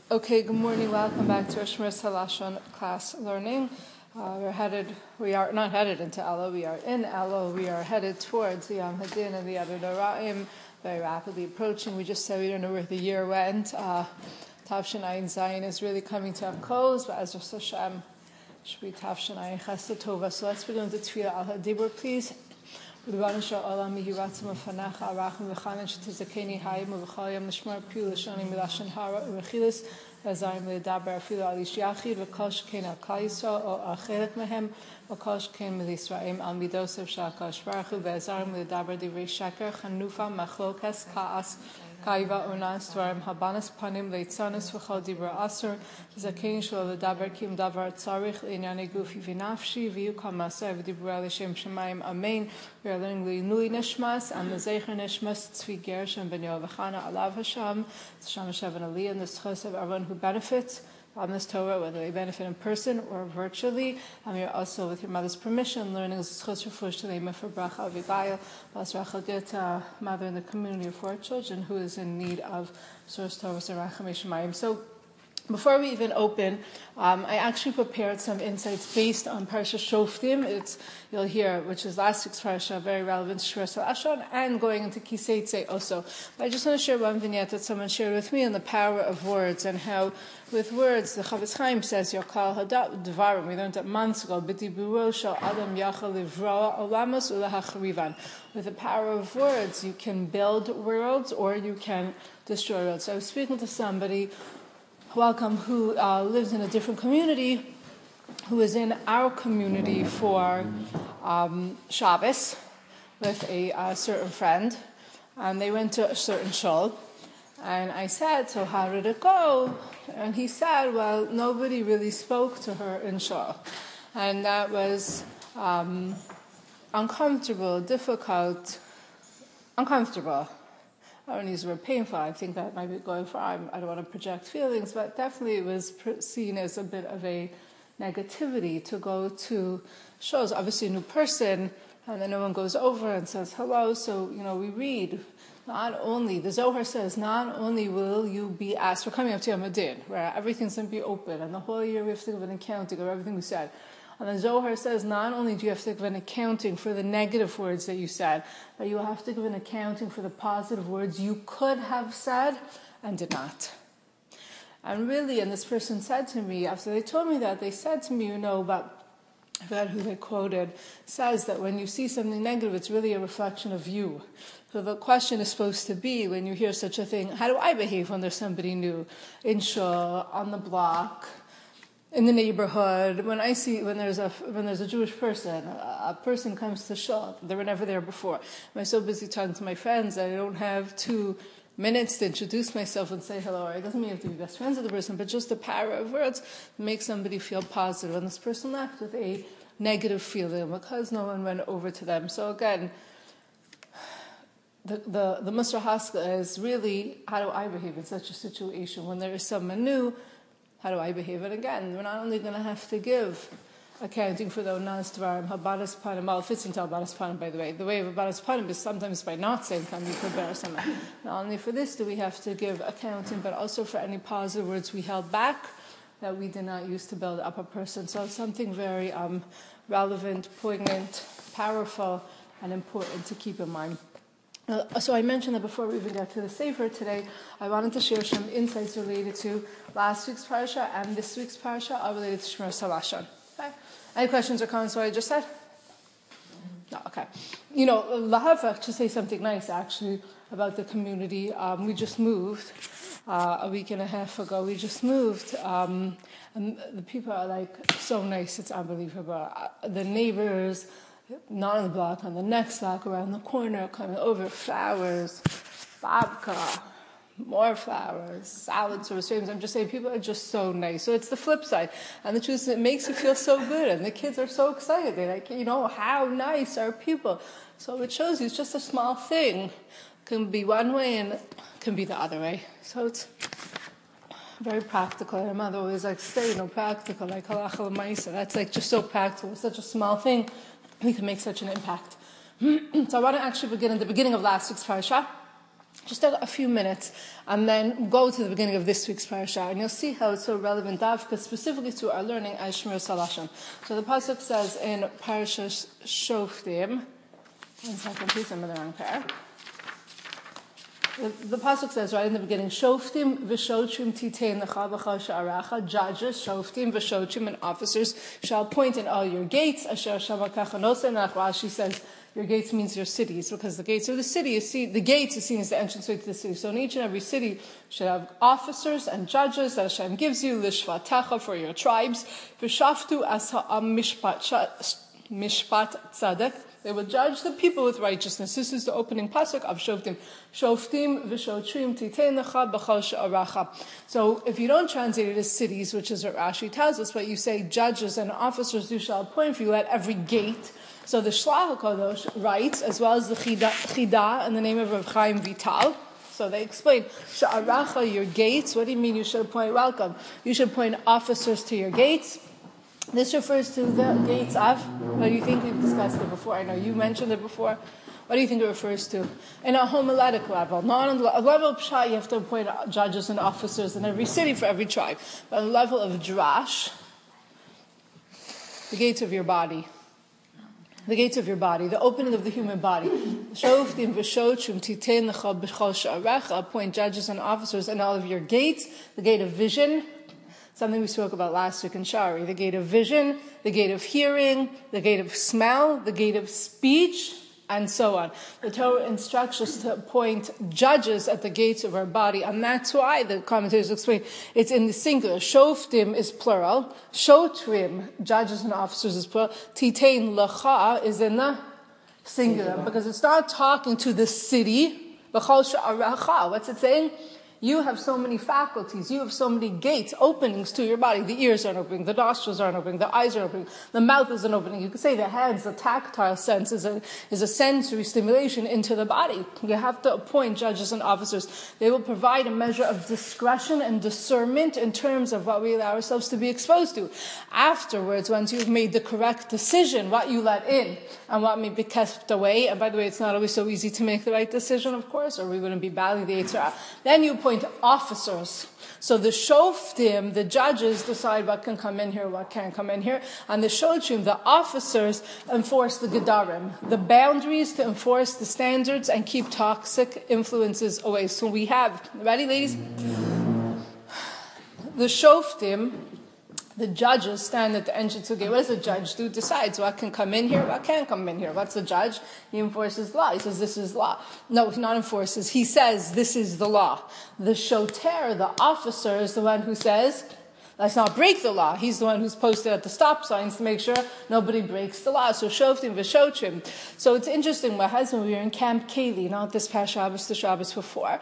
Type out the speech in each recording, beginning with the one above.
Okay, good morning. Welcome back to our Shmiras Halashon class learning. We are not headed into Elul. We are in Elul. We are headed towards the Yom Hadin and the Yad Noraim, very rapidly approaching. We just said we don't know where the year went. Tavshin Ayin Zayin is really coming to a close, but as Rosh Hashem should be Tavshin Ayin Chesed Tova. So let's begin with the Tefillah Al Hadibur, please. ריבונו של עולם יהי רצון לפניך ערכנו וחנן שתזכני חיים ובכל יום לשמור פי ולשוני מלשון הרע ומחילס ועזרנו לדבר אפילו על איש יחיד וכל שכן על כלל ישראל או על חלק מהם וכל שכן מלישראל על מידותיו של הקדוש ברוך הוא ועזרנו לדבר דברי שקר חנופה מחלוקת כעס כאיבה אונס דברים הבנס פנים ליצנס וכל דיבר אסור זכני שלו לדבר כי אם דבר צריך לענייני גופי ונפשי ויהיו כל מעשה ודיברו לשם שמיים אמן. We are learning Linui Nishmas and the Zecher Nishmas Tzvi Gershon ben Yoavachana Alav Hashem, Hashem Hashem and Aliyah, and the schos of everyone who benefits from this Torah, whether they benefit in person or virtually. And we are also, with your mother's permission, learning the schos refush to the for Bracha Avigail, Bas Rachel Gita, mother in the community of 4 children who is in need of source Torah and Rachamei Shemayim. So, before we even open, I actually prepared some insights based on Parsha Shoftim. You'll hear, which is last week's Parsha, very relevant to Shmiras Halashon, and going into Kiseitze also. But I just want to share one vignette that someone shared with me on the power of words and how, with words, the Chavetz Chaim says, Yokal Hadat Dvarim. We learned that months ago, B'diburo shel Adam Yachal Livroa Olamos Ulahachrivan. With the power of words, you can build worlds or you can destroy worlds. So I was speaking to somebody who lives in a different community, who is in our community for Shabbos with a certain friend, and they went to a certain shul, and I said, so how did it go? And he said, well, nobody really spoke to her in shul, and that was uncomfortable. I don't use the word painful. I think that might be going far. I don't want to project feelings, but definitely it was seen as a bit of a negativity to go to shows. Obviously a new person, and then no one goes over and says hello. So, we read, not only, the Zohar says, not only will you be asked, we're coming up to Yom Hadin, where everything's going to be open, and the whole year we have to give an accounting of everything we said. And the Zohar says not only do you have to give an accounting for the negative words that you said, but you have to give an accounting for the positive words you could have said and did not. And really, and this person said to me, after they told me that, they said to me, but I forgot who they quoted, says that when you see something negative, it's really a reflection of you. So the question is supposed to be, when you hear such a thing, how do I behave when there's somebody new in shul, on the block, in the neighborhood, when there's a Jewish person, a person comes to shul, they were never there before. I'm so busy talking to my friends that I don't have 2 minutes to introduce myself and say hello. It doesn't mean you have to be best friends with the person, but just the power of words makes somebody feel positive. And this person left with a negative feeling because no one went over to them. So again, the Musar Haskell is really, how do I behave in such a situation when there is someone new? How do I behave? And again, we're not only going to have to give accounting for the Onas Dvarim, Habadas Panim, well, it fits into Habadas Panim, by the way. The way of Habadas Panim is sometimes by not saying Kam Yikar Sama. Not only for this do we have to give accounting, but also for any positive words we held back that we did not use to build up a person. So it's something very relevant, poignant, powerful, and important to keep in mind. So I mentioned that before we even get to the Sefer today, I wanted to share some insights related to last week's Parsha and this week's Parsha are related to Shmiras Halashon. Okay? Any questions or comments on what I just said? No, okay. Lahavak, to say something nice actually about the community, we just moved a week and a half ago. We just moved, and the people are so nice, it's unbelievable. The neighbors, not on the block, on the next block, around the corner, coming over, flowers, babka, more flowers, salads or streams. I'm just saying, people are just so nice. So it's the flip side. And the truth is, it makes you feel so good. And the kids are so excited. They're like, how nice are people? So it shows you it's just a small thing. It can be one way and it can be the other way. So it's very practical. My mother always stay practical, like halacha l'maisa. That's just so practical. It's such a small thing. We can make such an impact. So I want to actually begin at the beginning of last week's Parsha. just a few minutes, and then go to the beginning of this week's parasha, and you'll see how it's so relevant, because specifically to our learning as Shmiras Halashon. So the pasuk says in Parasha Shoftim, one second, please, I'm in the wrong pair. The pasuk says right in the beginning, Shoftim v'shotrim titein lecha b'chol she'aracha, judges, shoftim v'shotrim, and officers shall appoint in all your gates. Asher shamakacha nosen. Rashi says your gates means your cities, because the gates of the city the gates is seen as the entrance way to the city. So in each and every city should have officers and judges that Hashem gives you, lishvatecha, for your tribes, v'shaftu as ha'am mishpat tzadek. They will judge the people with righteousness. This is the opening pasuk of Shoftim. Shoftim v'shotrim titein lecha b'chol she'aracha. So if you don't translate it as cities, which is what Rashi tells us, but you say judges and officers you shall appoint for you at every gate. So the Shlach HaKadosh writes, as well as the Chida in the name of Rav Chaim Vital. So they explain, she'aracha, your gates. What do you mean you should appoint? Welcome. You should appoint officers to your gates. This refers to the gates of, what do you think? We've discussed it before. I know you mentioned it before. What do you think it refers to? In a homiletic level. Not on the level of Pshat, you have to appoint judges and officers in every city for every tribe. But on the level of Drash, the gates of your body. The gates of your body, the opening of the human body. Shoftim v'shotrim titein lecha b'chol she'arecha, appoint judges and officers in all of your gates. The gate of vision, something we spoke about last week in Shari. The gate of vision, the gate of hearing, the gate of smell, the gate of speech, and so on. The Torah instructs us to appoint judges at the gates of our body, and that's why the commentators explain it's in the singular. Shoftim is plural. Shotrim, judges and officers, is plural. Titein lecha is in the singular, because it's not talking to the city. What's it saying? You have so many faculties, you have so many gates, openings to your body. The ears aren't opening, the nostrils aren't opening, the eyes aren't opening, the mouth isn't opening. You could say the hands, the tactile sense is a sensory stimulation into the body. You have to appoint judges and officers. They will provide a measure of discretion and discernment in terms of what we allow ourselves to be exposed to. Afterwards, once you've made the correct decision, what you let in and what may be kept away, and by the way, it's not always so easy to make the right decision, of course, or we wouldn't be battling the Yitzhak. Then you appoint officers. So the shoftim, the judges, decide what can come in here, what can't come in here. And the shotrim, the officers, enforce the gedarim, the boundaries to enforce the standards and keep toxic influences away. So we have, ready ladies? The shoftim, the judges, stand at the entrance of the gate. What does the judge do? Decides what can come in here, what can't come in here. What's the judge? He enforces law. He says, this is law. No, he not enforces. He says, this is the law. The shoter, the officer, is the one who says, let's not break the law. He's the one who's posted at the stop signs to make sure nobody breaks the law. So shoftim v'shotrim. So it's interesting. My husband, we were in Camp Kaylee, not this past Shabbos, the Shabbos before.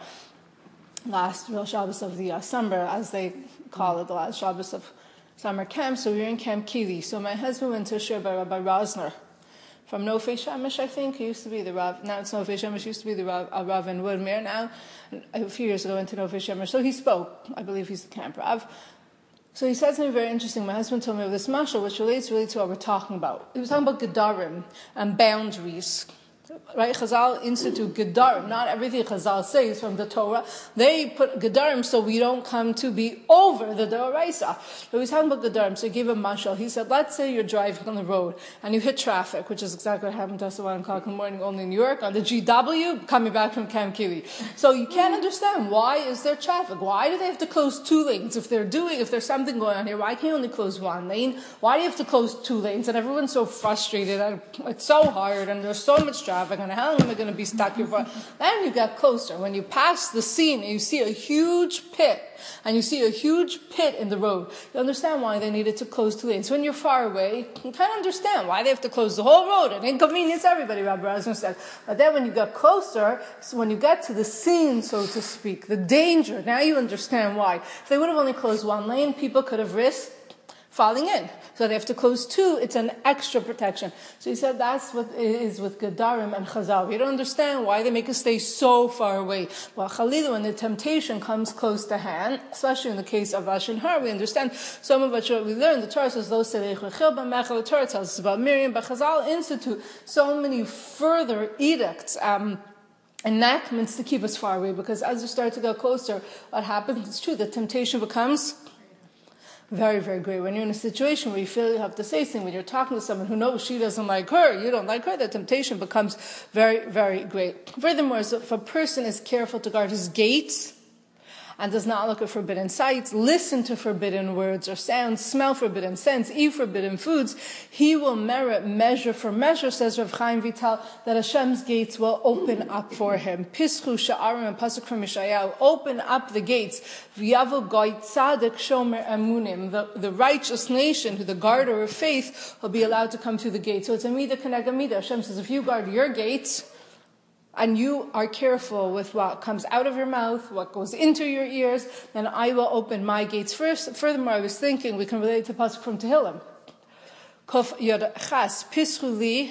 Last real Shabbos of the summer, as they call it, the last Shabbos of summer camp. So we were in Camp Kili. So my husband went to a shir by Rabbi Rosner from Nofei Shemesh, I think. He used to be the Rav. Now it's Nofei Shemesh. He used to be the Rav in Woodmere. Now, a few years ago, went to Nofei Shemesh. So he spoke. I believe he's the camp Rav. So he said something very interesting. My husband told me of this mashal, which relates really to what we're talking about. He was talking about gedarim and boundaries. Right, Chazal institute gedarim. Not everything Chazal says from the Torah. They put gedarim so we don't come to be over the Doraisa. But he's talking about gedarim. So he gave a mashal. He said, let's say you're driving on the road and you hit traffic, which is exactly what happened to us at 1 o'clock in the morning, only in New York, on the GW, coming back from Camp Kili. So you can't understand, why is there traffic? Why do they have to close 2 lanes? If there's something going on here, why can't you only close 1 lane? Why do you have to close 2 lanes? And everyone's so frustrated, and it's so hard, and there's so much traffic. And how long am I going to be stuck here for? Then you get closer. When you pass the scene and you see a huge pit, and you see a huge pit in the road, you understand why they needed to close 2 lanes. When you're far away, you kind of understand why they have to close the whole road and inconvenience everybody, Rabbi Rosner said. But then when you get closer, so when you get to the scene, so to speak, the danger, now you understand why. If they would have only closed 1 lane, people could have risked falling in. So they have to close 2. It's an extra protection. So he said that's what it is with Gedarim and Chazal. We don't understand why they make us stay so far away. Well, Chalilah, when the temptation comes close to hand, especially in the case of Lashon Hara, we understand some of what we learned. The Torah says, the Torah tells us about Miriam, but Chazal institute so many further edicts, enactments to keep us far away, because as you start to go closer, what happens? It's true, the temptation becomes very, very great. When you're in a situation where you feel you have to say something, when you're talking to someone who knows she doesn't like her, you don't like her, the temptation becomes very, very great. Furthermore, if a person is careful to guard his gates, and does not look at forbidden sights, listen to forbidden words or sounds, smell forbidden scents, eat forbidden foods, he will merit measure for measure, says Rav Chaim Vital, that Hashem's gates will open up for him. Pischu sha'arim, and pasuk from Yeshayahu, open up the gates. V'yavu goy tzadik shomer emunim, the righteous nation, who the guarder of faith, will be allowed to come through the gates. So it's a midah k'neged midah. Hashem says, if you guard your gates, and you are careful with what comes out of your mouth, what goes into your ears, then I will open my gates first. Furthermore, I was thinking, we can relate to the pasuk from Tehillim. Kof yod chas pischu li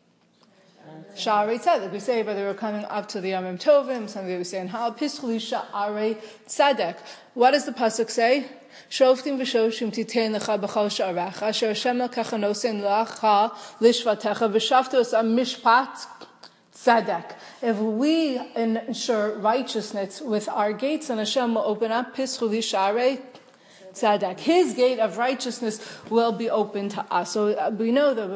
sha'arei tzedek. We say, but they were coming up to the Yamim Tovim, something we say in Hal, pischu li sha'arei tzedek. What does the pasuk say? Shoftim v'shoshim titein lecha b'chol sha'arecha, asher Hashem elkecha nosein lecha lishvatecha, v'shaftu es mishpat tzedek. If we ensure righteousness with our gates, and Hashem will open up Pischu li sha'arei tzedek, His gate of righteousness will be open to us. So we know that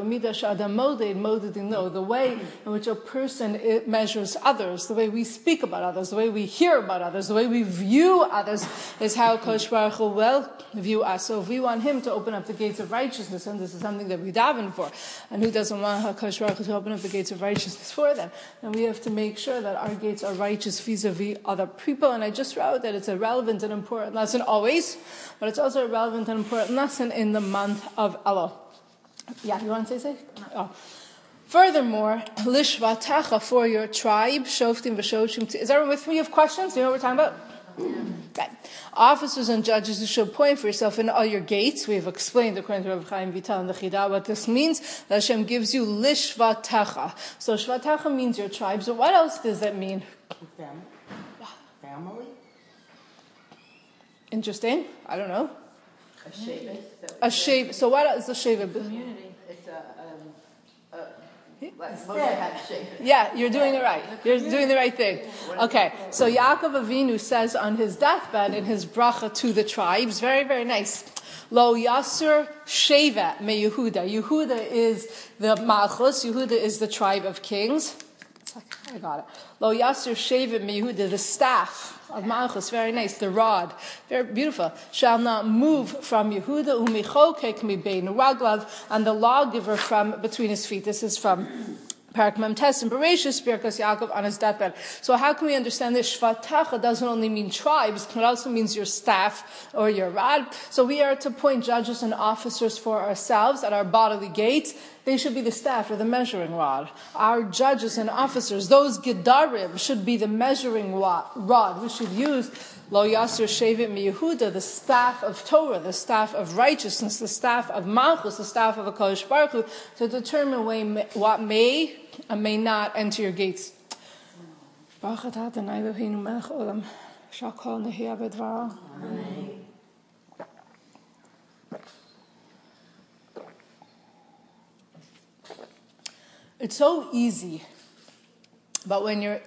the way in which a person measures others, the way we speak about others, the way we hear about others, the way we view others, is how Kosh Baruch Hu will view us. So if we want Him to open up the gates of righteousness, and this is something that we daven for, and who doesn't want HaKadosh Baruch Hu to open up the gates of righteousness for them, then we have to make sure that our gates are righteous vis-a-vis other people. And I just wrote that it's a relevant and important lesson always, but it's also a relevant and important lesson in the month of Elul. Yeah, you want to say? Oh. Furthermore, lishvatecha, for your tribe, shoftim v'shoshim. Is everyone with me? You have questions? You know what we're talking about? Okay. Officers and judges, you should point for yourself in all your gates. We have explained, according to Rav Chaim Vital and the Chidah, what this means. That Hashem gives you lishvatecha. So shvatecha means your tribe. So what else does that mean? Family. Interesting. I don't know. A sheva. A sheva. So what is a sheva? Community. It's like Moshe had a sheva. Yeah, you're doing it right. You're doing the right thing. Okay, so Yaakov Avinu says on his deathbed in his bracha to the tribes, very, very nice. Lo Yasser Sheva me Yehuda. Yehuda is the Malchus. Yehuda is the tribe of kings. I got it. Lo Yasser Sheva me Yehuda, the staff of Malchus, very nice. The rod, very beautiful. Shall not move from Yehuda, umichokek mi bein raglav, and the lawgiver from between his feet. This is from Parak Mem Tes and Bereshis, Birkas Yaakov on his deathbed. So how can we understand this? Shvatecha doesn't only mean tribes, it also means your staff or your rod. So we are to appoint judges and officers for ourselves at our bodily gates. They should be the staff or the measuring rod. Our judges and officers, those gedarim, should be the measuring rod. We should use Lo Yasser Shevit Mi Yehuda, the staff of Torah, the staff of righteousness, the staff of Malchus, the staff of HaKadosh Baruch Hu, to determine what may and may not enter your gates. Baruch atah Adonai Eloheinu melech olam, shakol nehiyah b'dvaro. Amen. It's so easy, but when you're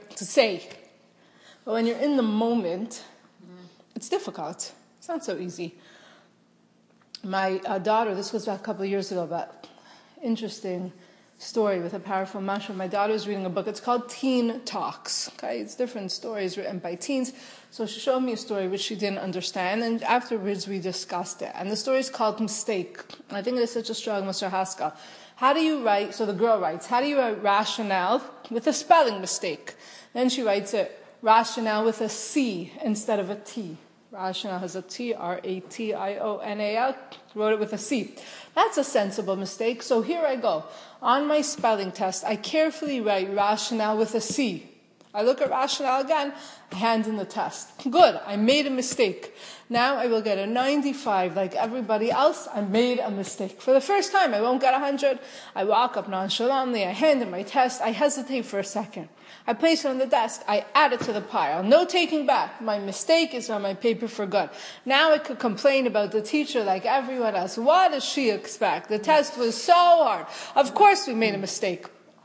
in the moment, it's difficult. It's not so easy. My daughter, this was about a couple of years ago, but interesting story with a powerful mashal. My daughter was reading a book. It's called Teen Talks. Okay, it's different stories written by teens. So she showed me a story which she didn't understand, and afterwards we discussed it. And the story is called Mistake. I think it is such a strong Mr. Haskell. How do you write, so the girl writes, how do you write rationale with a spelling mistake? Then she writes it, rationale with a C instead of a T. Rationale has a T, R-A-T-I-O-N-A-L, wrote it with a C. That's a sensible mistake, so here I go. On my spelling test, I carefully write rationale with a C. I look at rationale again, I hand in the test. Good, I made a mistake. Now I will get a 95 like everybody else. I made a mistake. For the first time, I won't get 100. I walk up nonchalantly, I hand in my test, I hesitate for a second. I place it on the desk, I add it to the pile. No taking back. My mistake is on my paper for good. Now I could complain about the teacher like everyone else. What does she expect? The test was so hard. Of course we made a mistake.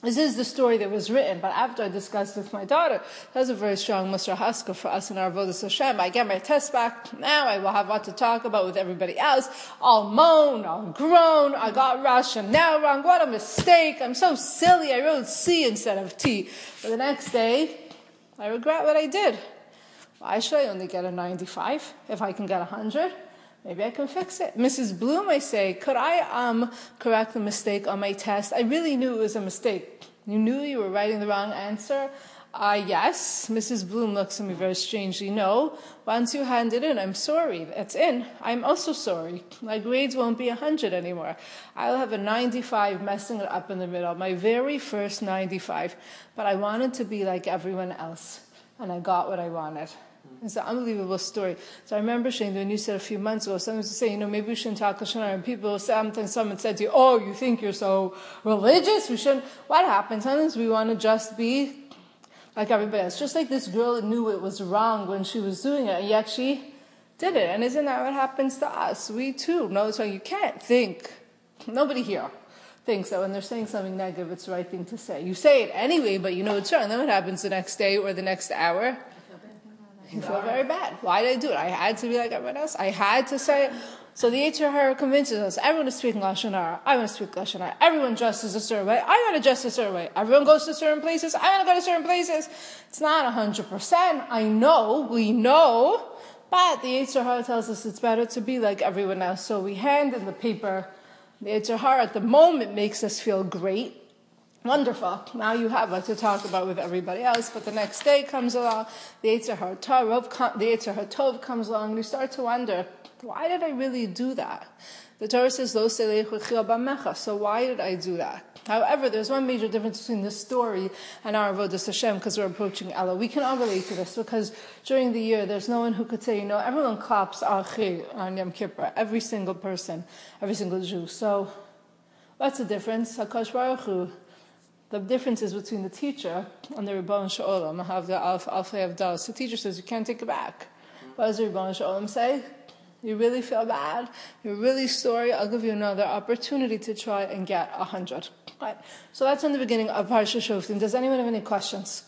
This is the story that was written, but after I discussed with my daughter, that's a very strong Musar Haskell for us in our Avodas Hashem. I get my test back, now I will have what to talk about with everybody else. I'll moan, I'll groan, I got Rosh and now wrong, what a mistake, I'm so silly, I wrote C instead of T. But the next day, I regret what I did. Why should I only get a 95 if I can get 100? Maybe I can fix it. Mrs. Bloom, I say, could I correct the mistake on my test? I really knew it was a mistake. You knew you were writing the wrong answer? Yes. Mrs. Bloom looks at me very strangely. No. Once you hand it in, I'm sorry. It's in. I'm also sorry. My grades won't be 100 anymore. I'll have a 95 messing it up in the middle. My very first 95. But I wanted to be like everyone else. And I got what I wanted. It's an unbelievable story. So I remember, Shane, when you said a few months ago, someone was saying, maybe we shouldn't talk Lashon Hara. And people, sometimes someone said to you, oh, you think you're so religious? We shouldn't. What happens? Sometimes we want to just be like everybody else. Just like this girl knew it was wrong when she was doing it, and yet she did it. And isn't that what happens to us? We too know. So you can't think. Nobody here thinks that when they're saying something negative, it's the right thing to say. You say it anyway, but you know it's wrong. And then what happens the next day or the next hour? You feel very bad. Why did I do it? I had to be like everyone else. I had to say it. So the Yetzer Hara convinces us, everyone is speaking Lashon Hara. I want to speak Lashon Hara. Everyone dresses a certain way. I want to dress a certain way. Everyone goes to certain places. I want to go to certain places. It's not 100%. I know. We know. But the Yetzer Hara tells us it's better to be like everyone else. So we hand in the paper. The Yetzer Hara at the moment makes us feel great. Wonderful. Now you have what to talk about with everybody else, but the next day comes along, the Yetzer Hara Tov comes along, and you start to wonder, why did I really do that? The Torah says, Lo selech v'chil b'mecha, so why did I do that? However, there's one major difference between this story and our Avodas Hashem, because we're approaching Elul. We can all relate to this, because during the year, there's no one who could say, everyone claps Achir on Yom Kippur, every single person, every single Jew. So, what's the difference? HaKadosh Baruch Hu, the difference is between the teacher and the Rebbeinu Shalom. I have the Alfei Avdalos. The teacher says, you can't take it back. What does the Rebbeinu Shalom say? You really feel bad? You're really sorry? I'll give you another opportunity to try and get 100. Right. So that's in the beginning of Parsha Shoftim. Does anyone have any questions?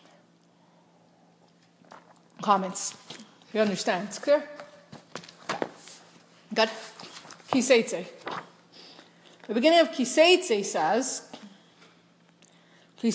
Comments? You understand? It's clear? Okay. Good. Kiseitze. The beginning of Kiseitze says, when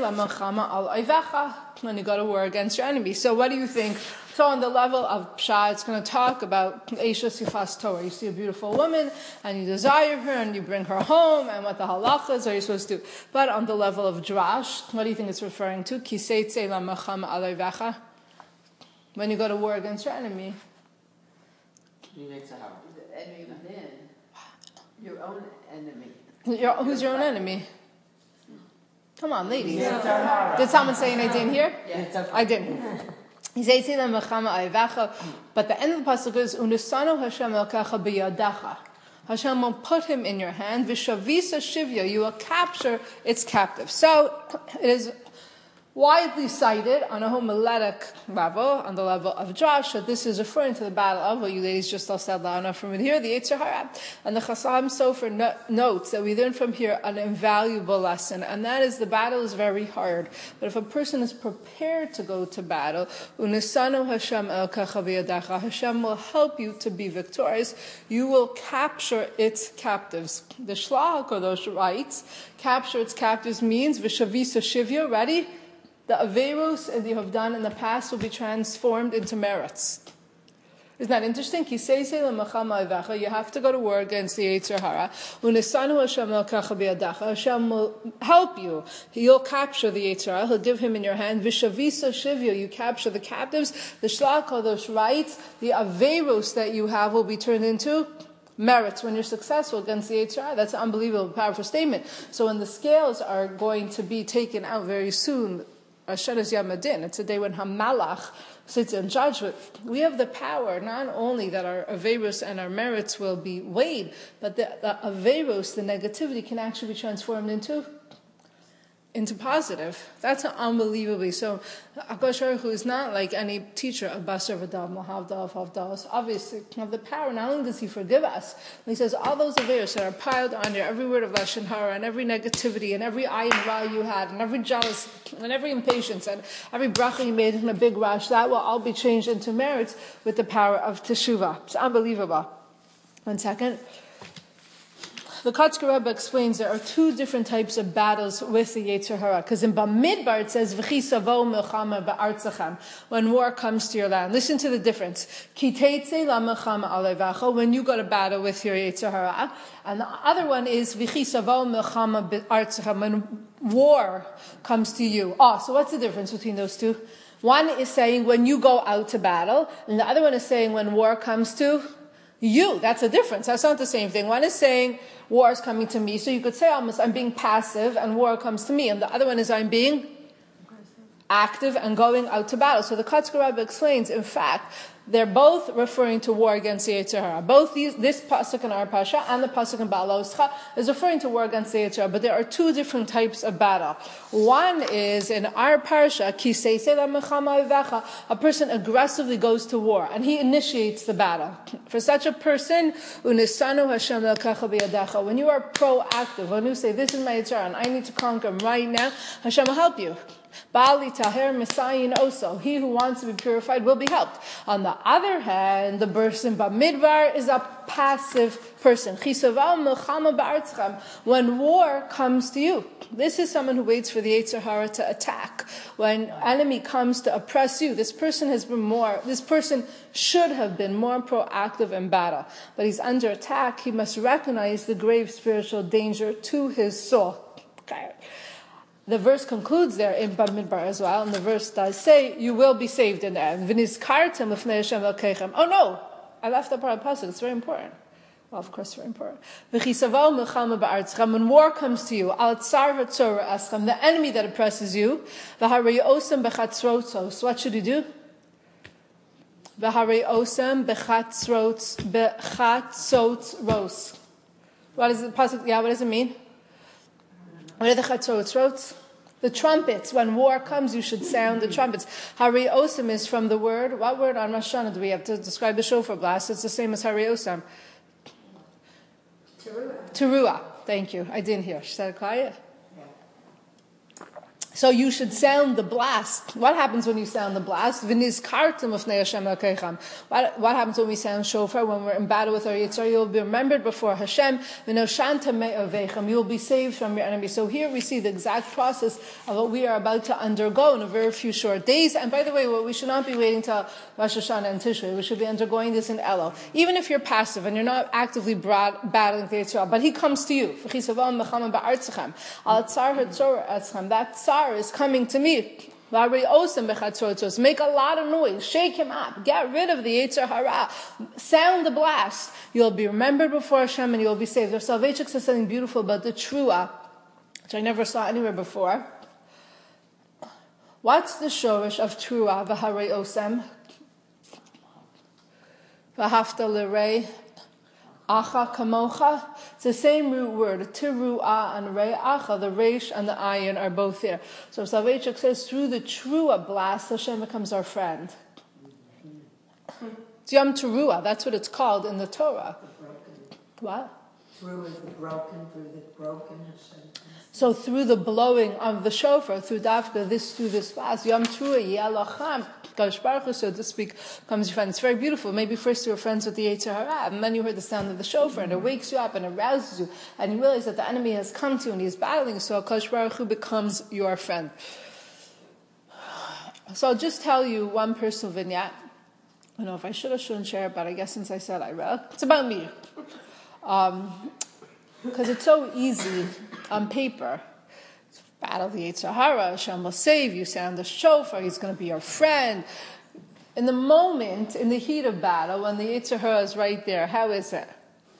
you go to war against your enemy. So what do you think? So on the level of Pshat, it's going to talk about Eisha Sifas Torah. You see a beautiful woman, and you desire her, and you bring her home, and what the halachas are you supposed to do? But on the level of Drash, what do you think it's referring to? Kiseitze lamachama alayvecha. When you go to war against your enemy. The enemy within. Your own enemy. Who's your own enemy? Come on, ladies. Did someone say anything here? Yeah. I didn't. But the end of the pasuk is Unisano Hashem elkecha biyadacha. Hashem will put him in your hand. Vishavisa shivya. You will capture its captive. So it is widely cited on a homiletic level, on the level of Drash, that this is referring to the battle of, what you ladies just all said loud enough from it here, the Yetzer Hara. And the Chasam Sofer notes that we learn from here an invaluable lesson, and that is the battle is very hard. But if a person is prepared to go to battle, Unisanu Hashem el kachaviyadecha, Hashem will help you to be victorious. You will capture its captives. The Shlach HaKadosh writes, capture its captives means Vishavisa Shivya, ready? The Averos that you have done in the past will be transformed into merits. Isn't that interesting? You have to go to war against the Yetzer Hara. Hashem will help you. He'll capture the Yetzer Hara. He'll give him in your hand. Vishavisa Shivya, you capture the captives. The Shlach HaKadosh writes, the Averos that you have will be turned into merits when you're successful against the Yetzer Hara. That's an unbelievable, powerful statement. So when the scales are going to be taken out very soon, Asheres Yom Hadin, it's a day when Hamalach sits in judgment. We have the power, not only that our Averos and our merits will be weighed, but the Averos, the negativity, can actually be transformed into into positive. That's unbelievably. So HaKadosh Baruch Hu is not like any teacher of Basar V'Dam, Lahavdal, Havdalas. Obviously, of the power, not only does he forgive us, he says all those averos that are piled on you, every word of Lashon Hara, and every negativity, and every ayin ra you had, and every jealousy, and every impatience, and every bracha you made in a big rush, that will all be changed into merits with the power of teshuvah. It's unbelievable. 1 second. The Kotzker Rebbe explains there are two different types of battles with the Yetzer Hara. Because in Bamidbar it says, V'chi savo milchama ba'artzachem, when war comes to your land. Listen to the difference. Ki teitze la milchama alevacha, when you go to battle with your Yetzer Hara. And the other one is, V'chi savo milchama ba'artzachem, when war comes to you. So what's the difference between those two? One is saying when you go out to battle, and the other one is saying when war comes to you. That's a difference. That's not the same thing. One is saying war is coming to me. So you could say almost I'm being passive and war comes to me. And the other one is I'm being active and going out to battle. So the Kotzker Rebbe explains, in fact, they're both referring to war against the Yetzer Hara. Both this pasuk in our pasha and the pasuk in Ba'al Oscha is referring to war against the Yetzer Hara. But there are two different types of battle. One is in our parsha, Ki seisei lamechama ivecha, a person aggressively goes to war and he initiates the battle. For such a person, unisanu Hashem le'kecha b'yadecha, when you are proactive, when you say this is my Yetzer Hara and I need to conquer him right now, Hashem will help you. Bali taher misayin also. He who wants to be purified will be helped. On the other hand, the person Bamidbar is a passive person. When war comes to you, this is someone who waits for the Yetzer Hara to attack. When enemy comes to oppress you, this person should have been more proactive in battle. But he's under attack. He must recognize the grave spiritual danger to his soul. Okay. The verse concludes there in Bamidbar as well, and the verse does say, you will be saved in the end. Oh no, I left that part of the passage, it's very important. Well, of course, very important. When war comes to you, the enemy that oppresses you, so what should you do? What is it? Yeah, what does it mean? What are the chatzot? The trumpets. When war comes, you should sound the trumpets. Hari Osam is from the word. What word on Rosh Hashanah do we have to describe the shofar blast? It's the same as Hari Osam. Teruah. Thank you. I didn't hear. She said it quiet. So you should sound the blast. What happens when you sound the blast? What happens when we sound shofar? When we're in battle with our Yetzer Hara, you'll be remembered before Hashem. You will be saved from your enemies. So here we see the exact process of what we are about to undergo in a very few short days. And by the way, we should not be waiting till Rosh Hashanah and Tishrei. We should be undergoing this in Elul. Even if you're passive and you're not actively battling the Yetzer Hara, but he comes to you. That tsar is coming to me. Make a lot of noise. Shake him up. Get rid of the Yetzer Hara. Sound the blast. You'll be remembered before Hashem and you'll be saved. The Soloveitchik says something beautiful about the Teruah, which I never saw anywhere before. What's the shorish of Teruah? V'harei osem. V'hafta l'rei. Acha kamocha. It's the same root word. Teruah and re'acha, the reish and the ayin are both there. So Soloveitchik says through the Teruah blast, Hashem becomes our friend. It's Yom Teruah. That's what it's called in the Torah. What? Teruah is the broken, through the broken Hashem. So through the blowing of the shofar, through Dafka, through this blast, Yom Teruah Yelacham, Kadosh Baruch Hu, so to speak, comes your friend. It's very beautiful. Maybe first you were friends with the Yetzer Hara, and then you heard the sound of the shofar, and it wakes you up and it rouses you, and you realize that the enemy has come to you and he's battling, so Kadosh Baruch Hu becomes your friend. So I'll just tell you one personal vignette. I don't know if I should or shouldn't share it, but I guess since I said I will. It's about me. Because it's so easy on paper. Battle the Yetzer Hara, Hashem will save you, sound the shofar, he's going to be your friend. In the moment, in the heat of battle, when the Yetzer Hara is right there, how is it?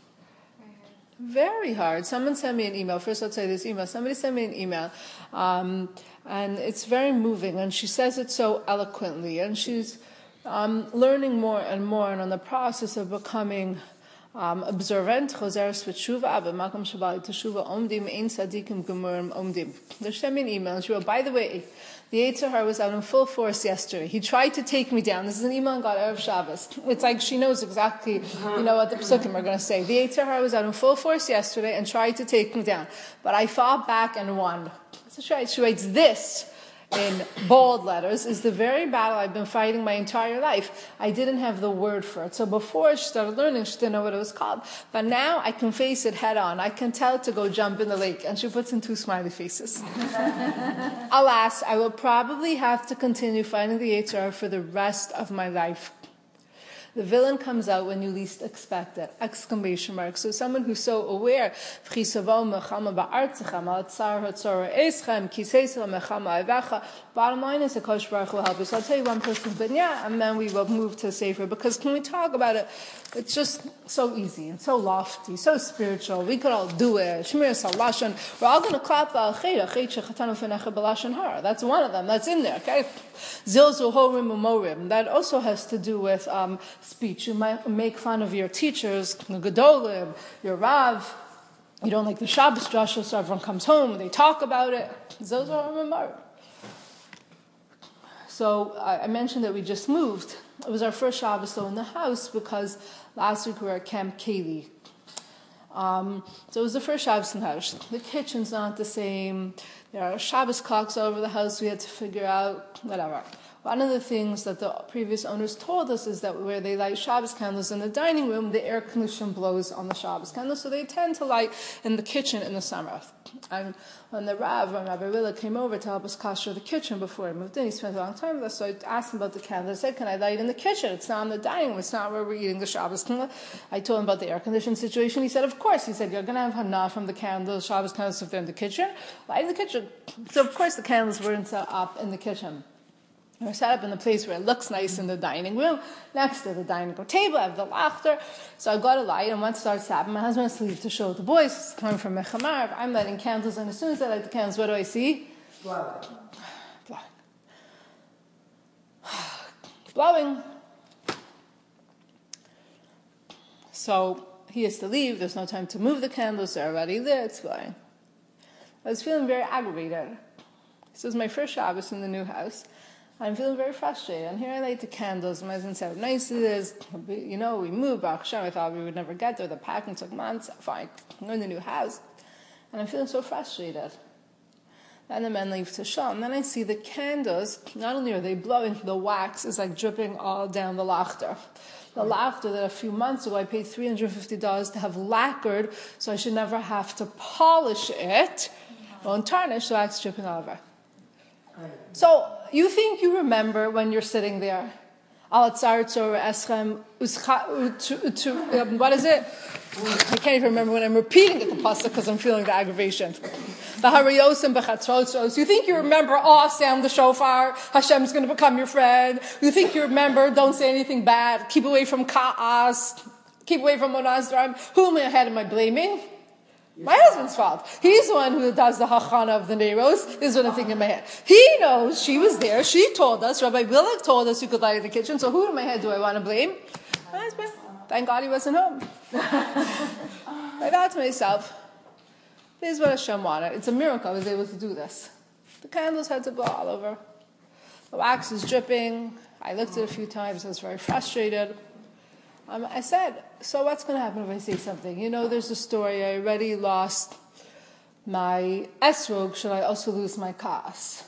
Very hard. Someone sent me an email. First I'll tell you this email. Somebody sent me an email. And it's very moving. And she says it so eloquently. And she's learning more and more and on the process of becoming observant, chozeres v'tshuva, b'makom shabbat teshuva omdim, ein tzadikim gemurim omdim. They sent me an email and she wrote, by the way, the Yetzer Hara was out in full force yesterday. He tried to take me down. This is an email I got Erev Shabbos. It's like she knows exactly, what the Pesukim are going to say. The Yetzer Hara was out in full force yesterday and tried to take me down. But I fought back and won. So she writes this in bold letters, is the very battle I've been fighting my entire life. I didn't have the word for it. So before she started learning, she didn't know what it was called. But now I can face it head on. I can tell it to go jump in the lake. And she puts in 2 smiley faces. Alas, I will probably have to continue fighting the Yetzer Hara for the rest of my life. The villain comes out when you least expect it! Exclamation mark. So someone who's so aware, bottom line is, HaKadosh Baruch Hu will help us. I'll tell you one person, but and then we will move to Sefer, because when we talk about it, it's just so easy and so lofty, so spiritual. We could all do it. Shmir Salashon. We're all going to clap al Chayra. That's one of them. That's in there. Okay. Zilzul Horim Umorim. That also has to do with speech. You might make fun of your teachers, the Gedolim, your Rav. You don't like the Shabbos drasha, so everyone comes home and they talk about it. Zilzul Horim Umorim. So I mentioned that we just moved. It was our first Shabbos though in the house, because last week we were at Camp Kaylee. So it was the first Shabbos in the house. The kitchen's not the same. There are Shabbos clocks all over the house. We had to figure out whatever. One of the things that the previous owners told us is that where they light Shabbos candles in the dining room, the air condition blows on the Shabbos candles, so they tend to light in the kitchen in the summer. And when the Rav, when Rabbi Willa came over to help us kasher the kitchen before he moved in, he spent a long time with us, so I asked him about the candle. I said, can I light in the kitchen? It's not in the dining room. It's not where we're eating the Shabbos candle. I told him about the air conditioning situation. He said, of course. He said, you're going to have hana from the candles, Shabbos candles, if they're in the kitchen. Light in the kitchen. So, of course, the candles weren't set up in the kitchen. We're set up in the place where it looks nice in the dining room, next to the dining room table. I have the lachter. So I got a light, and once it starts happening, my husband has to leave to show the boys. It's coming from Mechamar. I'm lighting candles, and as soon as I light the candles, what do I see? Blowing. So he has to leave. There's no time to move the candles. They're already lit. It's blowing. I was feeling very aggravated. This was my first Shabbos in the new house. I'm feeling very frustrated. And here I light the candles. My husband said, how nice it is. We moved. Baruch Hashem, I thought we would never get there. The packing took months. Fine. We're in the new house. And I'm feeling so frustrated. Then the men leave to Shul. And then I see the candles, not only are they blowing, the wax is like dripping all down the lachter. The lachter that a few months ago I paid $350 to have lacquered, so I should never have to polish it. Won't tarnish, so wax dripping all over. So, you think you remember when you're sitting there? What is it? I can't even remember when I'm repeating it, the pasuk, because I'm feeling the aggravation. You think you remember, sound the shofar, Hashem's going to become your friend. You think you remember, don't say anything bad, keep away from ka'as, keep away from monazram. Who am I blaming? My husband's fault. He's the one who does the hachana of the Neiros. This is what I'm thinking in my head. He knows, she was there, she told us, Rabbi Willek told us you could light in the kitchen, so who in my head do I want to blame? My husband. Thank God he wasn't home. I thought to myself, this is what Hashem wanted. It's a miracle I was able to do this. The candles had to blow all over. The wax is dripping. I looked at it a few times. I was very frustrated. I said, so what's going to happen if I say something? There's a story. I already lost my esrog. Should I also lose my kas?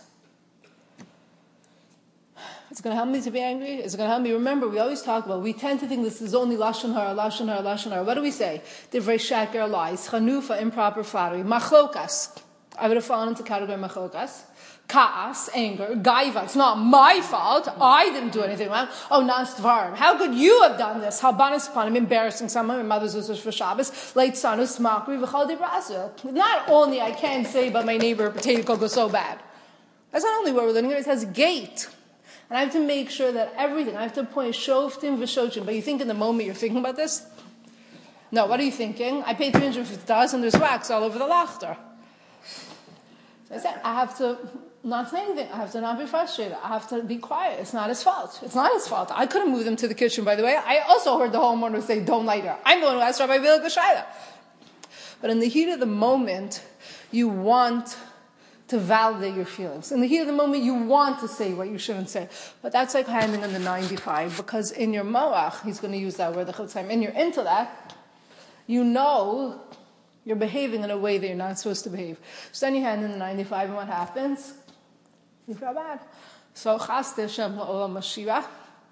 It's going to help me to be angry? It's going to help me. Remember, we always talk about, we tend to think this is only lashon hara, lashon hara, lashon hara. What do we say? Divrei sheker, lies, chanufa, improper flattery, machlokas. I would have fallen into category machlokas. Kaas, anger, gaiva. It's not my fault. I didn't do anything wrong. Oh, Nastvarim. How could you have done this? Halbanis panim, embarrassing someone. My mother's was for Shabbos. Late sanus, mockery, v'chal dibrasil. Not only I can't say, but my neighbor potato cook was so bad. That's not only what we're living here. It has gate. And I have to make sure that everything, I have to point shoftim v'shochim. But you think in the moment you're thinking about this? No, what are you thinking? I paid $350 and there's wax all over the lachter. So I said, I have to not say anything. I have to not be frustrated. I have to be quiet. It's not his fault. It's not his fault. I could have moved him to the kitchen, by the way. I also heard the homeowner say, don't light her. I'm the one who asked Rabbi Bilik B'Shaila. But in the heat of the moment, you want to validate your feelings. In the heat of the moment, you want to say what you shouldn't say. But that's like handing in the 95, because in your moach, he's going to use that word, the Chofetz Chaim, in your intellect, you know you're behaving in a way that you're not supposed to behave. So then you hand in the 95, and what happens? You feel bad. So, Chas Hashem La'olam Mashiach,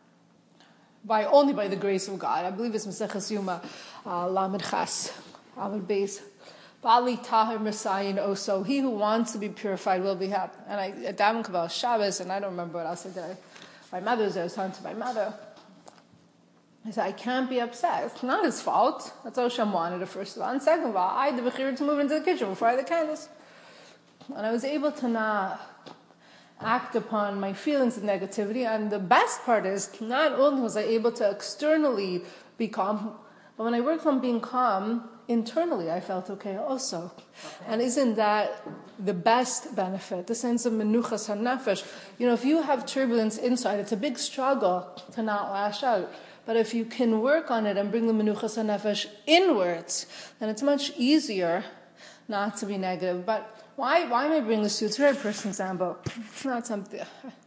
only by the grace of God. I believe it's Maseches Yuma, Lamed Chas, Amud Beis. Bali Tahir Messiah Oso. He who wants to be purified will be happy. And I daven Kabbalah Shabbos, and I don't remember what else I did. My mother was there. I was talking to my mother. I said, I can't be upset. It's not his fault. That's all Hashem wanted, first of all. And second of all, I had the bechira to move into the kitchen before I had the candles. And I was able to not act upon my feelings of negativity. And the best part is, not only was I able to externally be calm, but when I worked on being calm, internally I felt okay also. And isn't that the best benefit? The sense of menuchas hanefesh. If you have turbulence inside, it's a big struggle to not lash out. But if you can work on it and bring the menuchas hanefesh inwards, then it's much easier not to be negative. But why am I bringing this to you? It's a very personal example. It's not something,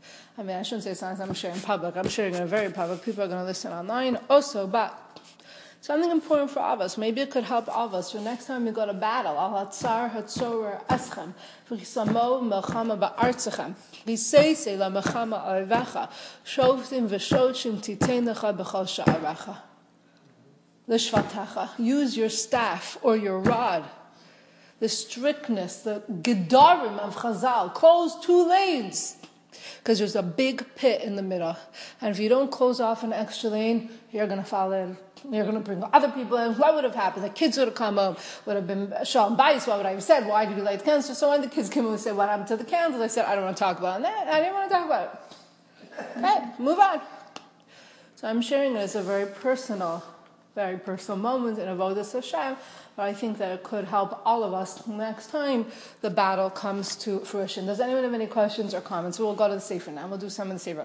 I shouldn't say it's not something I'm sharing in public. I'm sharing it very public. People are going to listen online also, but something important for all of us. Maybe it could help all of us. So next time we go to battle, al hatzar hatzor eschem, v'chisamo melchama ba'artzechem, v'seisei la melchama alevecha, shoftim v'shochim titein lecha b'chol sha'arecha. L'shvatecha. Use your staff or your rod. The strictness, the gedarim of Chazal. Close 2 lanes. Because there's a big pit in the middle. And if you don't close off an extra lane, you're going to fall in. You're going to bring other people in. What would have happened? The kids would have come home, would have been shalom bayis. What would I have said? Why did you light the candles? So when the kids came in and said, what happened to the candles? I said, I don't want to talk about that. I didn't want to talk about it. Okay, move on. So I'm sharing it as a very personal moment in Avodas Hashem. But I think that it could help all of us next time the battle comes to fruition. Does anyone have any questions or comments? We'll go to the Sefer now. We'll do some in the Sefer.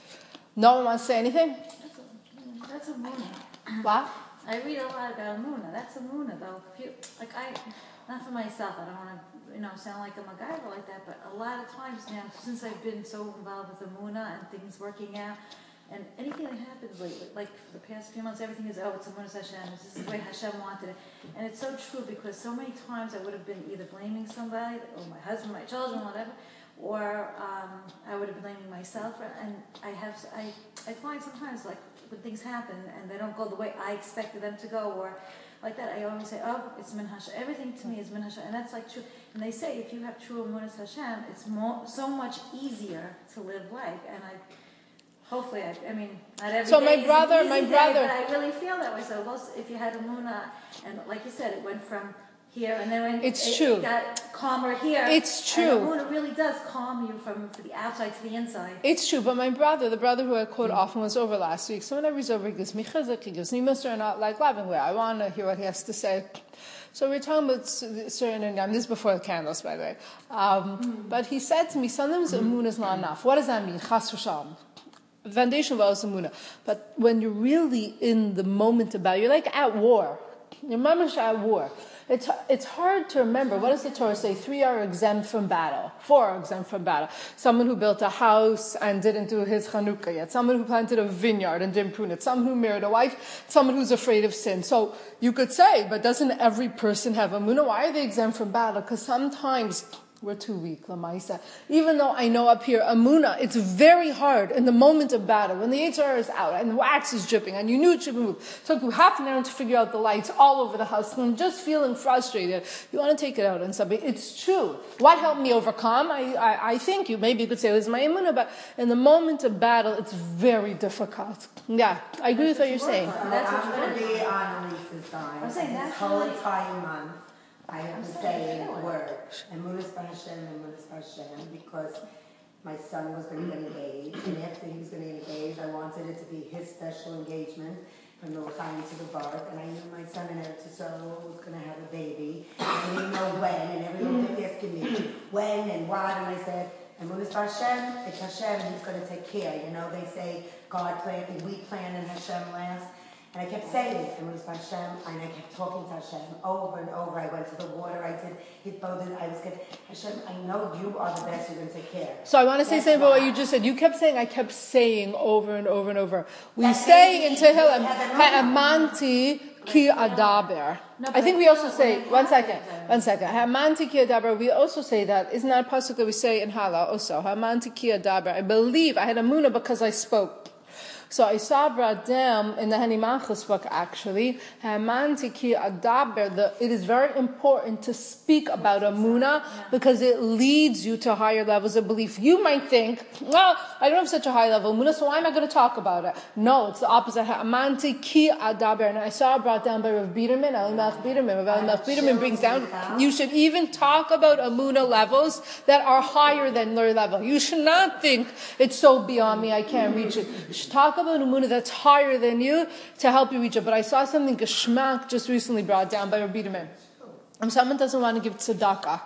No one wants to say anything? That's a Muna. What? I read a lot about Muna. That's a Muna, though. Not for myself. I don't want to, sound like a MacGyver like that. But a lot of times now, since I've been so involved with the Muna and things working out, and anything that happens lately, like for the past few months, everything is, it's a Muna Hashem. This is the way Hashem wanted it. And it's so true, because so many times I would have been either blaming somebody, or my husband, my children, whatever, or I would have been blaming myself. And I find sometimes, like, when things happen and they don't go the way I expected them to go, or like that, I always say, it's Min Hashem. Everything to me is Min Hashem. And that's like true. And they say if you have true Emunas Hashem, it's so much easier to live life. And hopefully, not every so day my brother, but I really feel that way. So if you had Emunah, and like you said, it went from here, and then it got calmer here. It's true. And Emunah really does calm you from the outside to the inside. It's true, but my brother, the brother who I quote often, was over last week. So whenever he's over, he gives me chizuk, he gives me Mr. Not like loving way. I want to hear what he has to say. So we're talking about certain, this is before the candles, by the way. But he said to me, sometimes Emunah is not enough. What does that mean? Chas v'shalom. Foundation of Emunah. But when you're really in the moment about it, you're like at war. You're mamash at war. It's hard to remember. What does the Torah say? 3 are exempt from battle. 4 are exempt from battle. Someone who built a house and didn't do his Chanukah yet. Someone who planted a vineyard and didn't prune it. Someone who married a wife. Someone who's afraid of sin. So you could say, but doesn't every person have Emunah? Why are they exempt from battle? Because sometimes we're too weak, Lamaisa. Even though I know up here, Emunah, it's very hard in the moment of battle, when the HR is out and the wax is dripping and you knew it should be moved. It took you half an hour to figure out the lights all over the house and just feeling frustrated. You want to take it out on somebody. It's true. What helped me overcome? I think maybe you could say it was my Emunah, but in the moment of battle, it's very difficult. Yeah, I agree with what you're saying. That's I'm going to be on Lisa's side. I'm saying this whole entire month, I have to say a word, Emunas Hashem, because my son was going to get engaged, and after he was going to get engaged, I wanted it to be his special engagement from the L'chaim to the Bark, and I knew my son in Eretz Yisrael was going to have a baby, and I didn't know when, and everyone kept asking me when and what, and I said, Emunas Hashem, it's Hashem, He's going to take care. You know, they say God planned, we plan and Hashem last. And I kept saying it, Emunas Hashem, and I kept talking to Hashem over and over. I went to the water, I did Hitboded, I was good. Hashem, I know you are the best, you're going to take care. So I want to say something about what you just said. You kept saying, I kept saying over and over and over. We say in Tehillim, Ha'amanti ki adaber. I think we also say, one second. Ha'amanti ki adaber, we also say that. Isn't that a pasuk that we say in Hala also? Ha'amanti ki adaber. I believe, I had a munah because I spoke. So I saw brought down in the Hani Manchus book actually, it is very important to speak about Amunah because it leads you to higher levels of belief. You might think, well, I don't have such a high level of Amunah, so why am I going to talk about it? No, it's the opposite. And I saw brought down by Rav Biderman, Rav Biderman brings down, you should even talk about Amunah levels that are higher than lower level. You should not think it's so beyond me, I can't reach it. You should talk about a munah that's higher than you to help you reach it. But I saw something Geshmak just recently brought down by Rabbi Biderman. If someone doesn't want to give tzedakah,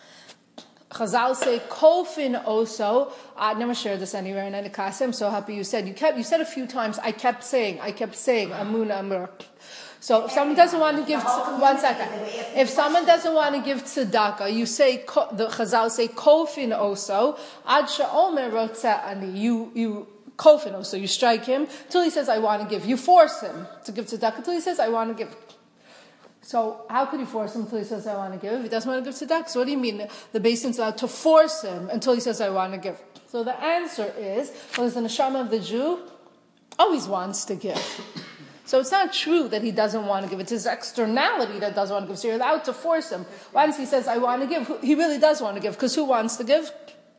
Chazal say kofin also. I never shared this anywhere in any class. I'm so happy you said. You said a few times. I kept saying amuna. So if someone doesn't want to give, one second. If someone doesn't want to give tzedakah, you say, the Chazal say kofin also. Ad she'omer rotzeh ani. You kofin, so you strike him till he says, I want to give. You force him to give tzedakah till he says, I want to give. So how could you force him until he says, I want to give? If he doesn't want to give tzedakah, so what do you mean? The basin's allowed to force him until he says, I want to give. So the answer is, well, the neshama of the Jew always wants to give. So it's not true that he doesn't want to give. It's his externality that doesn't want to give. So you're allowed to force him. Once he says, I want to give, he really does want to give. Because who wants to give?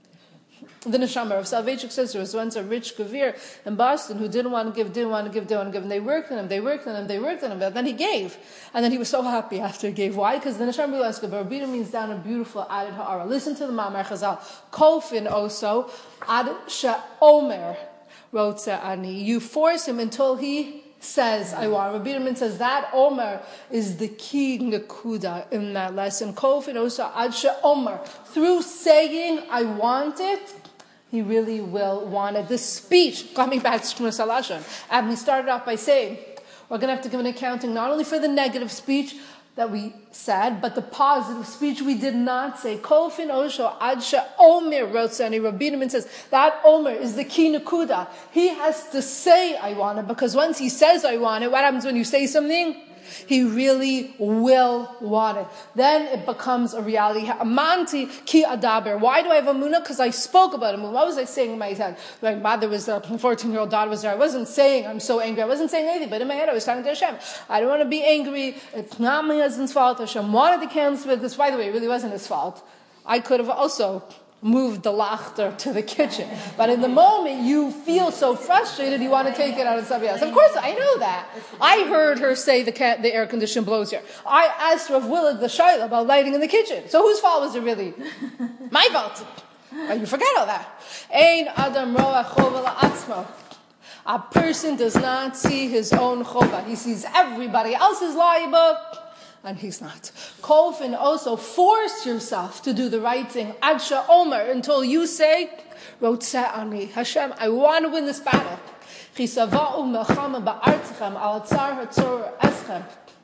The neshama of Soloveitchik says there was once a rich gavir in Boston who didn't want to give, and they worked on him, but then he gave. And then he was so happy after he gave. Why? Because the neshama realized Rabina means down a beautiful added ha'ara. Listen to the Ma'amar Chazal. Kofin also, ad she'omer rotze ani. You force him until he says, I want. Rabbi Biderman says that Omer is the key nekuda in that lesson. Kofin also ad she'omer. Through saying, I want it, he really will want it. The speech, coming back to Shmur Salashon, and we started off by saying, we're going to have to give an accounting not only for the negative speech that we said, but the positive speech we did not say. Kofin osho ad she'omer rotzani. Rabbi Biderman says that Omer is the key nekuda. He has to say I want it, because once he says I want it, what happens when you say something? He really will want it. Then it becomes a reality. Amanti ki adaber. Why do I have a munah? Because I spoke about a munah. What was I saying in my head? My mother was there, 14-year-old daughter was there. I wasn't saying I'm so angry. I wasn't saying anything, but in my head I was talking to Hashem. I don't want to be angry. It's not my husband's fault. Hashem wanted to cancel this. By the way, it really wasn't his fault. I could have also moved the lachter to the kitchen. But in the moment, you feel so frustrated, you want to take it out on somebody else. Of course, I know that. I heard her say the air condition blows here. I asked Rav Willard the shayla about lighting in the kitchen. So whose fault was it really? My fault. You forget all that. Ein adam roa chova la'atzmo. A person does not see his own chova. He sees everybody else's liable, and he's not. Kofin also, force yourself to do the right thing. Ad she'omer, until you say, Rotzeh ani, Hashem, I want to win this battle. Chisava'u melchama ba'artechem al tzar hatzor eschem.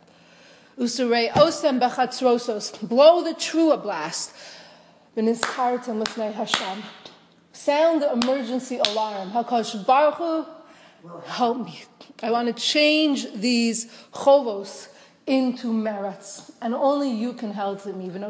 Usurei osem bechatzrosos. Blow the trua blast. V'nizkartem l'fnei Hashem. Sound the emergency alarm. HaKadosh Baruch Hu, help me. I want to change these chovos into merits, and only you can help me. Isn't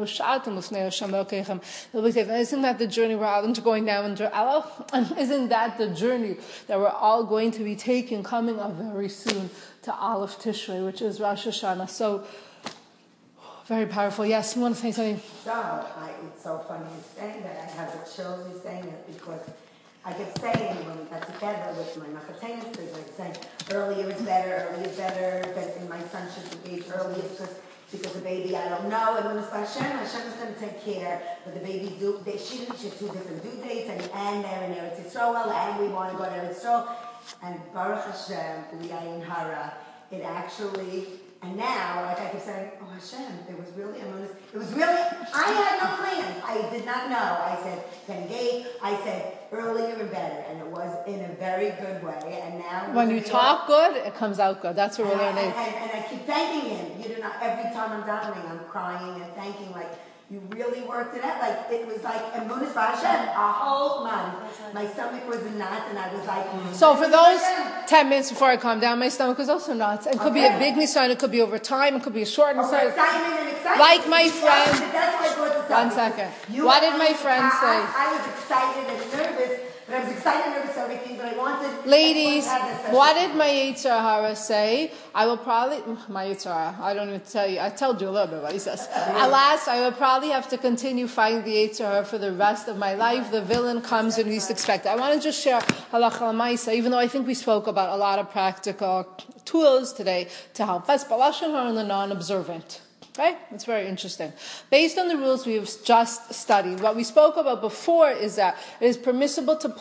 that the journey we're all going down into Aleph? And isn't that the journey that we're all going to be taking coming up very soon to Aleph Tishrei, which is Rosh Hashanah? So very powerful. Yes, you want to say something? So, it's so funny you saying that. I have the chills you saying it, because I kept saying when we got together with my Machateinis, I was saying earlier is better, and my son should be earlier because the baby, I don't know, and when it's Hashem is going to take care, but the baby she have 2 different due dates, and they're in Eretz Yisrael, and we want to go to Eretz Yisrael, and Baruch Hashem, we are in Hara, it actually And now, like I keep saying, oh Hashem, there was really it was really, I had no plans. I did not know. I said, Ben Gate, I said earlier and better, and it was in a very good way. And now When you talk good, it comes out good. That's what we're learning. And I keep thanking him. You know, every time I'm davening, I'm crying and thanking, like, you really worked it out. Like, it was like, Emunas Hashem, a whole month. My stomach was in knots, and I was like... So for those 10 minutes before I calm down, my stomach was also knots. It could be a big nisan, it could be over time, it could be a short nisan. Like my friend... That's why I brought this up. 1 second. What did my friend say? I was excited and nervous, but I was excited and nervous for everything, but I wanted... Ladies, what did my Yetzer Hara say? I will probably... My Yetzer Hara, I don't even tell you. I told you a little bit what he says. Alas, I will probably have to continue fighting the Yetzer Hara for the rest of my life. The villain comes when least expected. I want to just share halacha l'maisa, even though I think we spoke about a lot of practical tools today to help us, but Lashon Hara and the non-observant. Right? It's very interesting. Based on the rules we have just studied, what we spoke about before is that it is permissible to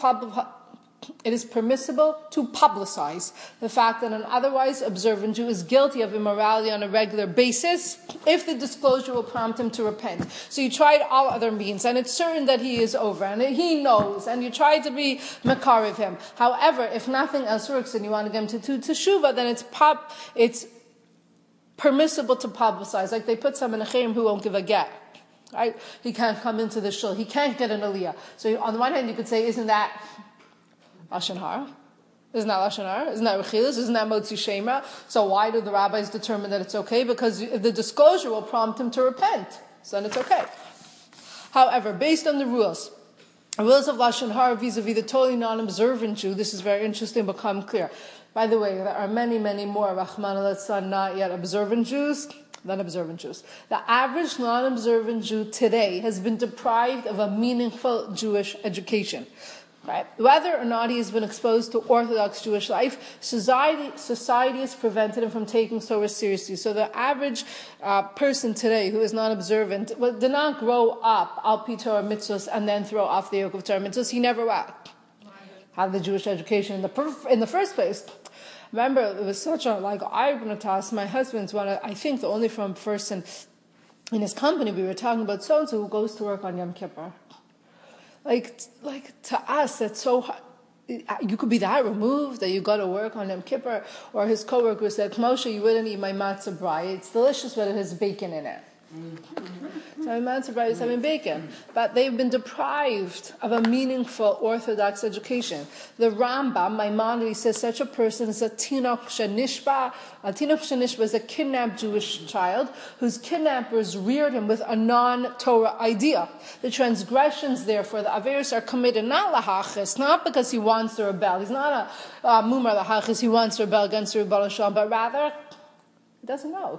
publicize the fact that an otherwise observant Jew is guilty of immorality on a regular basis if the disclosure will prompt him to repent. So you tried all other means, and it's certain that he is over, and he knows, and you try to be makar of him. However, if nothing else works and you want to get him to teshuvah, then it's permissible to publicize. Like they put some in a chayim who won't give a get. Right? He can't come into the shul. He can't get an aliyah. So on the one hand, you could say, isn't that Lashon Hara? Isn't that Lashon Hara? Isn't that Rechilas? Isn't that Motzi Shemra? So why do the rabbis determine that it's okay? Because the disclosure will prompt him to repent. So then it's okay. However, based on the rules of Lashon Hara vis-a-vis the totally non-observant Jew, this is very interesting, become clear. By the way, there are many, many more Rahman al-Atzlan not yet observant Jews than observant Jews. The average non-observant Jew today has been deprived of a meaningful Jewish education. Right? Whether or not he has been exposed to Orthodox Jewish life, society has prevented him from taking Torah seriously. So the average person today who is not observant did not grow up al pi Torah mitzvos and then throw off the yoke of Torah mitzvos. He never had the Jewish education in the first place. Remember, it was such a task. My husband's I think the only from person in his company. We were talking about so-and-so who goes to work on Yom Kippur. Like to us, that's so hard. You could be that removed that you got to work on Yom Kippur. Or his coworker said, Moshe, you wouldn't eat my matzah brai. It's delicious, but it has bacon in it. So my matzah brai is having bacon. But they've been deprived of a meaningful Orthodox education. The Rambam, Maimonides, says such a person is a tinok shenishba. A tinok shenishba is a kidnapped Jewish child whose kidnappers reared him with a non-Torah idea. The transgressions, therefore, the averos are committed not lahachis, not because he wants to rebel. He's not a mumar lahachis, he wants to rebel against the Rebbe Shalom, but rather, he doesn't know.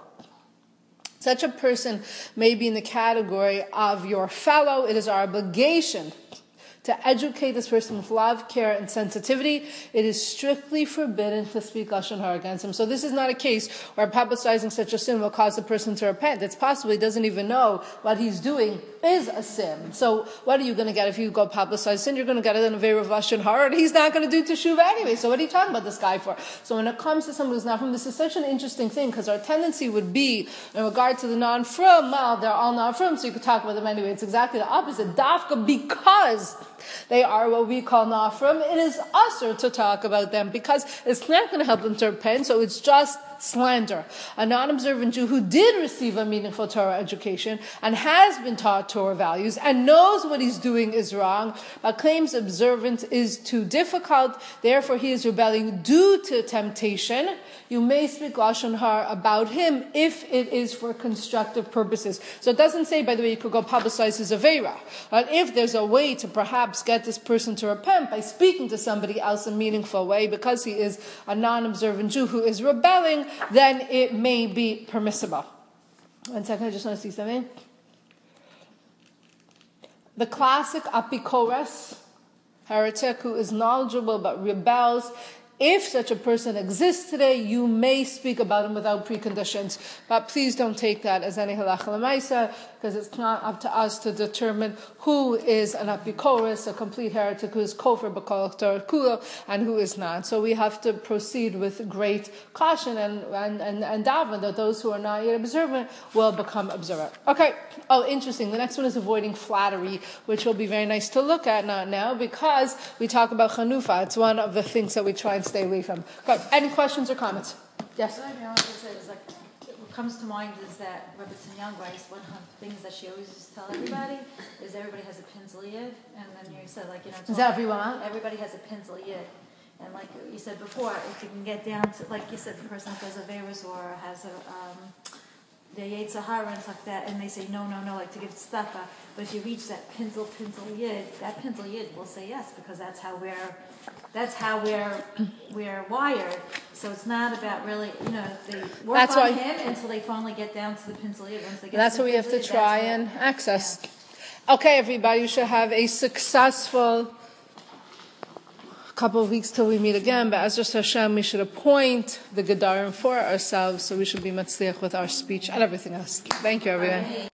Such a person may be in the category of your fellow. It is our obligation to educate this person with love, care, and sensitivity. It is strictly forbidden to speak Lashon Hara against him. So this is not a case where publicizing such a sin will cause the person to repent. It's possible he doesn't even know what he's doing is a sin. So what are you going to get if you go publicize sin? You're going to get it in a very of Lashon Hara, and he's not going to do teshuvah anyway. So what are you talking about this guy for? So when it comes to someone who's not from, this is such an interesting thing, because our tendency would be, in regard to the non-from, well, they're all non-from, so you could talk about them anyway. It's exactly the opposite. Dafka, because they are what we call not-from, it is usher to talk about them, because it's not going to help them to repent, so it's just slander. A non-observant Jew who did receive a meaningful Torah education and has been taught Torah values and knows what he's doing is wrong, but claims observance is too difficult, therefore he is rebelling due to temptation, you may speak Lashon Hara about him if it is for constructive purposes. So it doesn't say, by the way, you could go publicize his Aveira. But if there's a way to perhaps get this person to repent by speaking to somebody else in a meaningful way because he is a non-observant Jew who is rebelling, then it may be permissible. 1 second, I just want to see something. The classic apikoros, heretic who is knowledgeable but rebels, If such a person exists today, you may speak about him without preconditions. But please don't take that as any halacha l'maisa, because it's not up to us to determine who is an apikoros, a complete heretic, who is kofar b'kol Torah kulo, and who is not. So we have to proceed with great caution and daven that those who are not yet observant will become observant. Okay. Oh, interesting. The next one is avoiding flattery, which will be very nice to look at now because we talk about chanufa. It's one of the things that we try and stay away from. Okay. Any questions or comments? Yes? So I want to say is like, what comes to mind is that Rebbetzin Young writes, one of the things that she always used to tell everybody is everybody has a pencil yid, and then you said like, Is that everyone? Everybody has a pencil yid. And like you said before, if you can get down to, like you said, the person that does a Veras or has the Yetzer Hara and stuff like that, and they say no, like to give tzedakah. But if you reach that pencil yid, that pencil yid will say yes, because that's how we're wired. So it's not about really, they work on him until they finally get down to the pencil yid. Once they get that's what we have to try and access. Yeah. Okay, everybody, you should have a successful couple of weeks till we meet again, but as just Hashem, we should appoint the Gedarim for ourselves, so we should be matzliach with our speech and everything else. Thank you, everyone.